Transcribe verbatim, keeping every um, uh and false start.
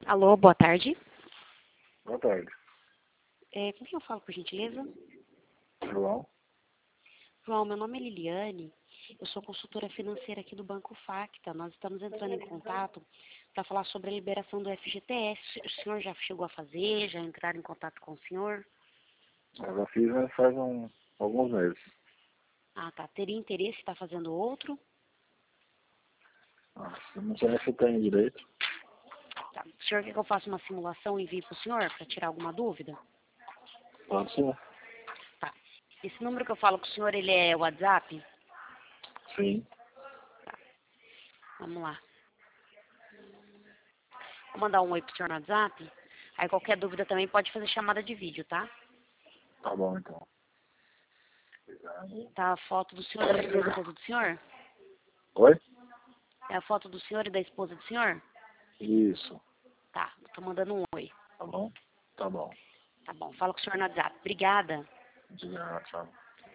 Alô, boa tarde. Boa tarde. É, com quem eu falo, por gentileza? João? João, meu nome é Liliane. Eu sou consultora financeira aqui do Banco Facta. Nós estamos entrando em contato para falar sobre a liberação do F G T S. O senhor já chegou a fazer? Já entraram em contato com o senhor? Eu já fiz, mas faz um, alguns meses. Ah, tá. Teria interesse em estar fazendo outro? Nossa, não sei se tem direito. Tá. O senhor quer que eu faça uma simulação e envie para o senhor para tirar alguma dúvida? Pode ser? Tá. Esse número que eu falo com o senhor, ele é WhatsApp? Sim. Vamos lá. Vou mandar um oi pro senhor no WhatsApp. Aí qualquer dúvida também pode fazer chamada de vídeo, tá? Tá bom, então. Tá a foto do senhor e da esposa do senhor? Oi? É a foto do senhor e da esposa do senhor? Isso. Tá, tô mandando um oi. Tá bom? Tá bom. Tá bom, fala com o senhor no WhatsApp. Obrigada. Obrigado, tchau.